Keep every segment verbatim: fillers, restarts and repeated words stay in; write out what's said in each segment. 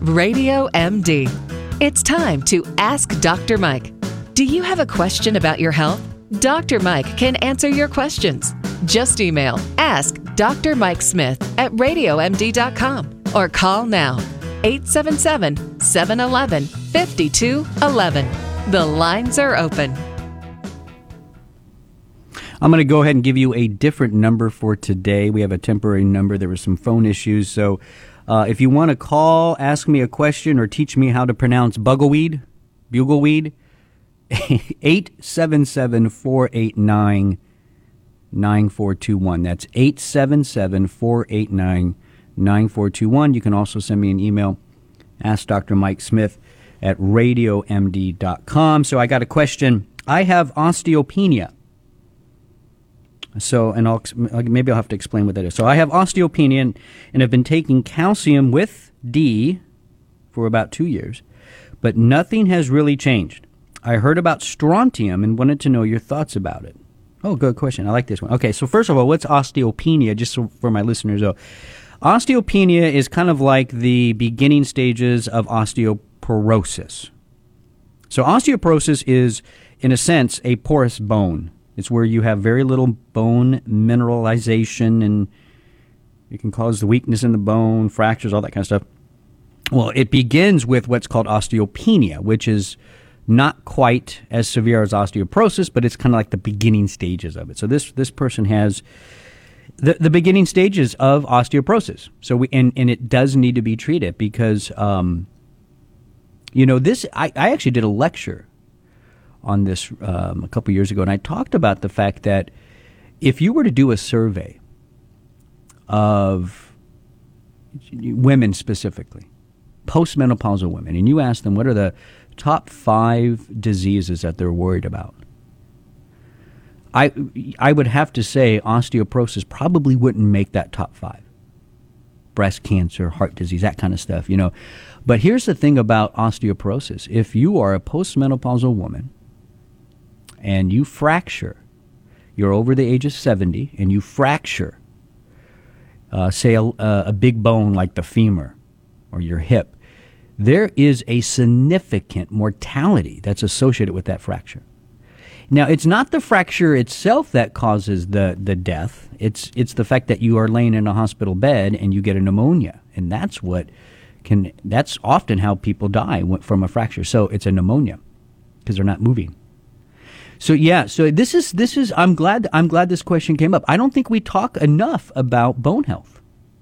Radio M D. It's time to Ask Doctor Mike. Do you have a question about your health? Doctor Mike can answer your questions. Just email ask Doctor Mike Smith at radio m d dot com or call now eight seven seven, seven one one, five two one one. The lines are open. I'm going to go ahead and give you a different number for today. We have a temporary number. There were some phone issues. So uh, if you want to call, ask me a question, or teach me how to pronounce bugleweed, bugleweed, eight seven seven, four eight nine, nine four two one. That's eight seven seven, four eight nine, nine four two one. You can also send me an email, ask Doctor Mike Smith at radio m d dot com. So I got a question. I have osteopenia. So, and I'll, maybe I'll have to explain what that is. So I have osteopenia and, and have been taking calcium with D for about two years, but nothing has really changed. I heard about strontium and wanted to know your thoughts about it. Oh, good question. I like this one. Okay, so first of all, what's osteopenia? Just so for my listeners, though. Osteopenia is kind of like the beginning stages of osteoporosis. So osteoporosis is, in a sense, a porous bone. It's where you have very little bone mineralization, and it can cause the weakness in the bone, fractures, all that kind of stuff. Well, it begins with what's called osteopenia, which is not quite as severe as osteoporosis, but it's kind of like the beginning stages of it. So this this person has the, the beginning stages of osteoporosis. So we and, and it does need to be treated because, um, you know, this I, I actually did a lecture on this um, a couple years ago, and I talked about the fact that if you were to do a survey of women specifically, postmenopausal women, and you ask them what are the top five diseases that they're worried about, I I would have to say osteoporosis probably wouldn't make that top five. Breast cancer, heart disease, that kind of stuff, you know. But here's the thing about osteoporosis. If you are a postmenopausal woman and you fracture, you're over the age of seventy, and you fracture, uh, say, a, a big bone like the femur or your hip, there is a significant mortality that's associated with that fracture. Now, it's not the fracture itself that causes the, the death. It's it's the fact that you are laying in a hospital bed and you get a pneumonia, and that's what can that's often how people die from a fracture. So it's a pneumonia because they're not moving. So yeah, so this is this is I'm glad I'm glad this question came up. I don't think we talk enough about bone health.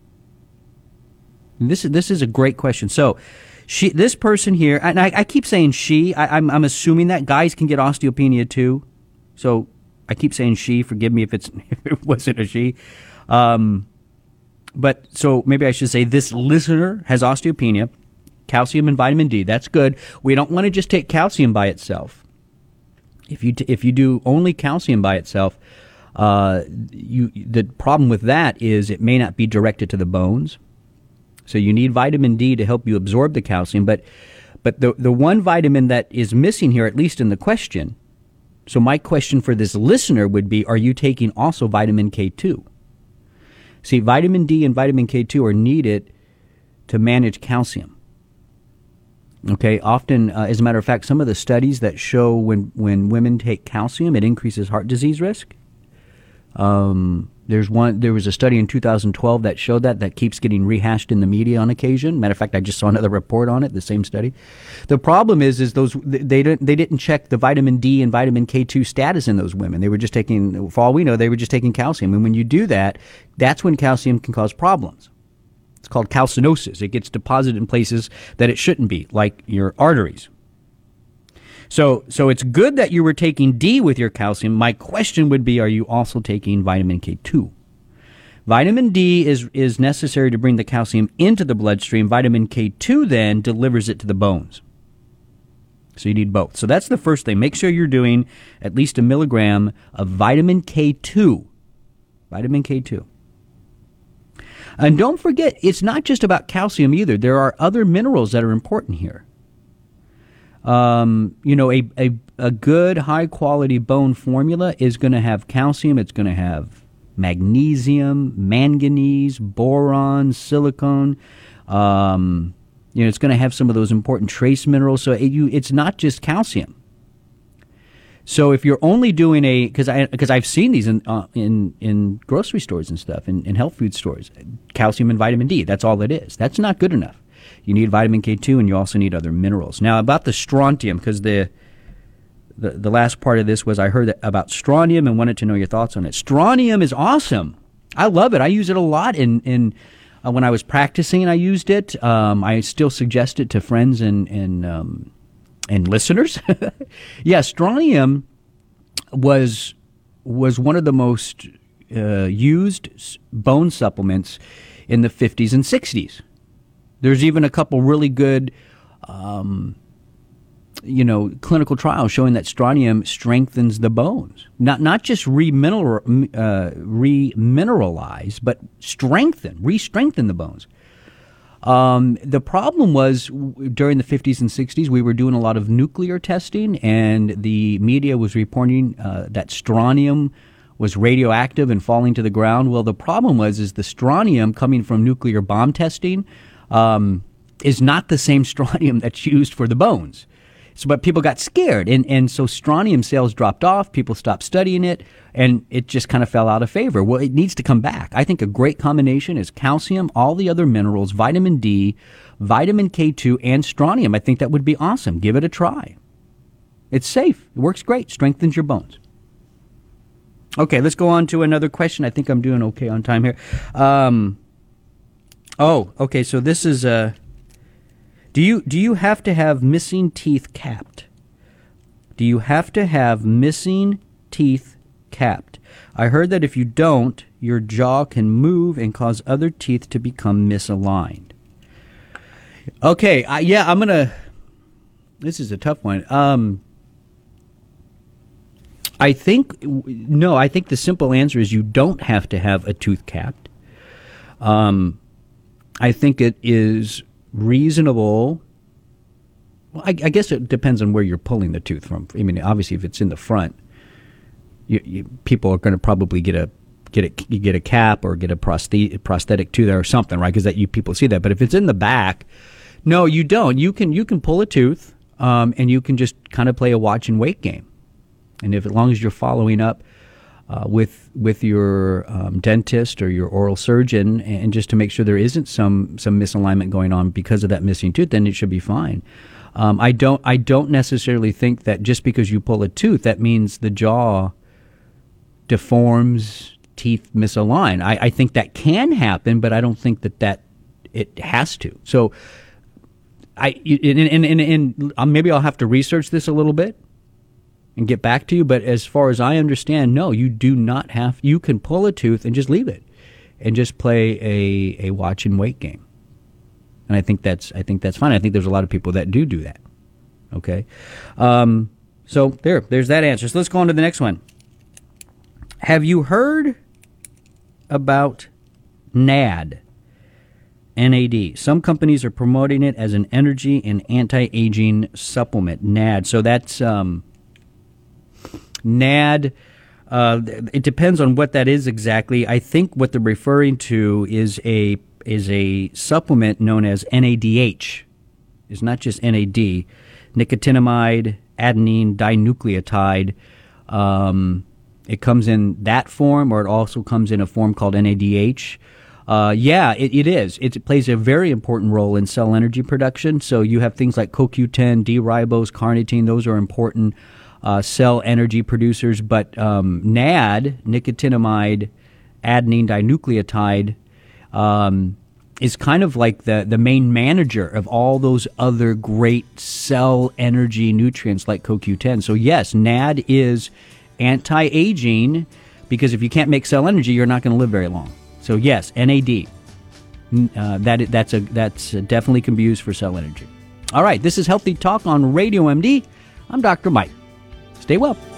And this is this is a great question. So she this person here, and I, I keep saying she. I, I'm I'm assuming that guys can get osteopenia too. So I keep saying she. Forgive me if it's if it wasn't a she. Um, but so maybe I should say this listener has osteopenia, calcium and vitamin D. That's good. We don't want to just take calcium by itself. If you t- if you do only calcium by itself, uh, you the problem with that is it may not be directed to the bones. So you need vitamin D to help you absorb the calcium. But but the the one vitamin that is missing here, at least in the question. So my question for this listener would be: are you taking also vitamin K two? See, vitamin D and vitamin K two are needed to manage calcium. Okay, often, uh, as a matter of fact, some of the studies that show when, when women take calcium, it increases heart disease risk. Um, there's one. There was a study in two thousand twelve that showed that, that keeps getting rehashed in the media on occasion. Matter of fact, I just saw another report on it, the same study. The problem is, is those they didn't they didn't check the vitamin D and vitamin K two status in those women. They were just taking, for all we know, they were just taking calcium. And when you do that, that's when calcium can cause problems. It's called calcinosis. It gets deposited in places that it shouldn't be, like your arteries. So so it's good that you were taking D with your calcium. My question would be, are you also taking vitamin K two? Vitamin D is, is necessary to bring the calcium into the bloodstream. Vitamin K two then delivers it to the bones. So you need both. So that's the first thing. Make sure you're doing at least a milligram of vitamin K two. Vitamin K two. And don't forget, it's not just about calcium either. There are other minerals that are important here. Um, you know, a, a, a good high-quality bone formula is going to have calcium. It's going to have magnesium, manganese, boron, silicone, um, You know, it's going to have some of those important trace minerals. So it, you, it's not just calcium. So if you're only doing a, because I because I've seen these in uh, in in grocery stores and stuff, in, in health food stores, calcium and vitamin D. That's all it is. That's not good enough. You need vitamin K two, and you also need other minerals. Now about the strontium, because the, the the last part of this was I heard about strontium and wanted to know your thoughts on it. Strontium is awesome. I love it. I use it a lot in in uh, when I was practicing. I used it. Um, I still suggest it to friends and and. Um, And listeners, yeah, strontium was was one of the most uh, used bone supplements in the fifties and sixties. There's even a couple really good, um, you know, clinical trials showing that strontium strengthens the bones, not not just remineral, uh, remineralize, but strengthen, re-strengthen the bones. Um, the problem was w- during the fifties and sixties, we were doing a lot of nuclear testing, and the media was reporting uh, that strontium was radioactive and falling to the ground. Well, the problem was is the strontium coming from nuclear bomb testing um, is not the same strontium that's used for the bones. So, but people got scared, and, and so strontium sales dropped off. People stopped studying it, and it just kind of fell out of favor. Well, it needs to come back. I think a great combination is calcium, all the other minerals, vitamin D, vitamin K two, and strontium. I think that would be awesome. Give it a try. It's safe. It works great. Strengthens your bones. Okay, let's go on to another question. I think I'm doing okay on time here. Um, oh, okay, so this is... Uh, Do you do you have to have missing teeth capped? Do you have to have missing teeth capped? I heard that if you don't, your jaw can move and cause other teeth to become misaligned. Okay, I, yeah, I'm gonna. This is a tough one. Um, I think no. I think the simple answer is you don't have to have a tooth capped. Um, I think it is reasonable. Well, I, I guess it depends on where you're pulling the tooth from. I mean, obviously, if it's in the front, you, you, people are going to probably get a get a you get a cap or get a prosthet, prosthetic tooth or something, right? Because that you people see that. But if it's in the back, no, you don't. You can you can pull a tooth, um, and you can just kind of play a watch and wait game. And if as long as you're following up Uh, with with your um, dentist or your oral surgeon, and just to make sure there isn't some some misalignment going on because of that missing tooth, then it should be fine. Um, I don't I don't necessarily think that just because you pull a tooth that means the jaw deforms, teeth misalign. I, I think that can happen, but I don't think that that it has to. So I and and and, and maybe I'll have to research this a little bit and get back to you, but as far as I understand, no, you do not have, you can pull a tooth and just leave it and just play a, a watch and wait game. And I think that's, I think that's fine. I think there's a lot of people that do do that. Okay. Um, so there, there's that answer. So let's go on to the next one. Have you heard about N A D? N A D. Some companies are promoting it as an energy and anti-aging supplement, N A D. So that's, um, N A D, uh, it depends on what that is exactly. I think what they're referring to is a is a supplement known as N A D H. It's not just N A D. Nicotinamide adenine dinucleotide. Um, it comes in that form, or it also comes in a form called N A D H. Uh, yeah, it, it is. It plays a very important role in cell energy production. So you have things like C O Q ten, D-ribose, carnitine. Those are important Uh, cell energy producers, but um, N A D, nicotinamide adenine dinucleotide, um, is kind of like the, the main manager of all those other great cell energy nutrients like C O Q ten. So yes, N A D is anti-aging, because if you can't make cell energy, you're not going to live very long. So yes, N A D, uh, that that's a that's definitely can be used for cell energy. All right, this is Healthy Talk on Radio M D. I'm Doctor Mike. Stay well.